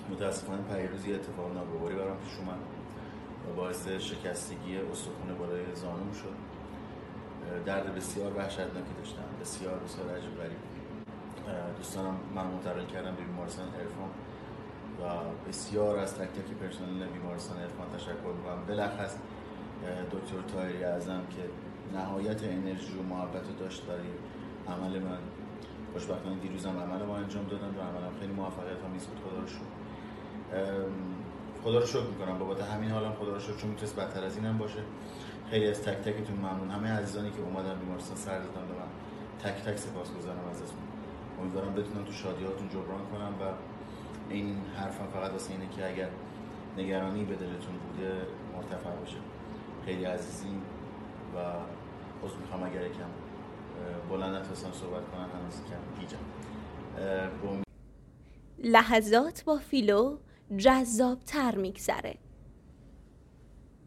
متاسفانه پیروز یه اتفاق ناگواری برام پیش اومد و باعث شکستگی استخوان بالای زانوم شد. درد بسیار وحشتناکی داشتم، بسیار عجیب غریب. دوستانم من منتقل کردم به بیمارستان عرفان و بسیار از تک تک پرسنل بیمارستان عرفان تشکر می‌کنم. بلخص دکتر طاهری اعظم که نهایت انرژی و محبت رو داشت برای عمل من. خوشبختانه دیروزم عمل ما انجام دادن و عملم خیلی موفقیت آمیز بود. خدا رو شکر میکنم بابت همین حالم. خدا رو شکر، چون میتونست بدتر از اینم باشه. خیلی از تک تکتون ممنون. همه عزیزانی که اومدن بیمارستان سر دادن به من، تک تک سپاسگزارم ازتون. امیدوارم بتونم تو شادیاتون جبران کنم و این حرفم فقط واسه اینه که اگر نگرانی به دلتون بوده مرتفع باشه. خیلی عزیزیم و عذر میخوام اگر یکم بلند نتونستم صحبت کنم، هنوز کم گیجم. لحظات با فیلو جذاب‌تر میگذره.